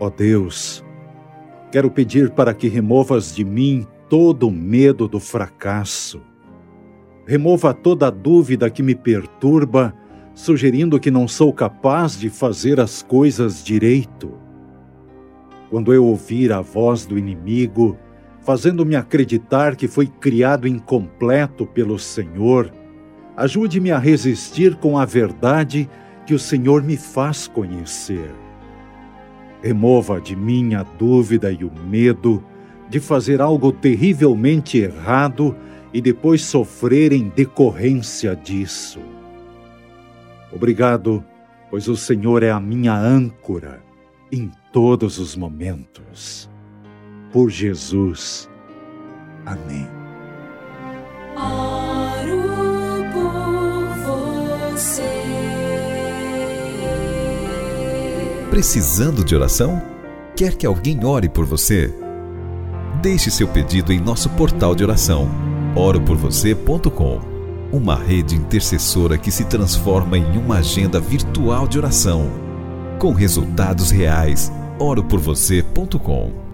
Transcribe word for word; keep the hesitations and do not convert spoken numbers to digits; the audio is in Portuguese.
Ó Deus, quero pedir para que removas de mim todo o medo do fracasso. Remova toda a dúvida que me perturba, sugerindo que não sou capaz de fazer as coisas direito. Quando eu ouvir a voz do inimigo, fazendo-me acreditar que fui criado incompleto pelo Senhor, ajude-me a resistir com a verdade que o Senhor me faz conhecer. Remova de mim a dúvida e o medo de fazer algo terrivelmente errado e depois sofrer em decorrência disso. Obrigado, pois o Senhor é a minha âncora em todos os momentos. Por Jesus. Amém. Oro por você. Precisando de oração? Quer que alguém ore por você? Deixe seu pedido em nosso portal de oração, oro por você ponto com, uma rede intercessora que se transforma em uma agenda virtual de oração, com resultados reais. oro por você ponto com.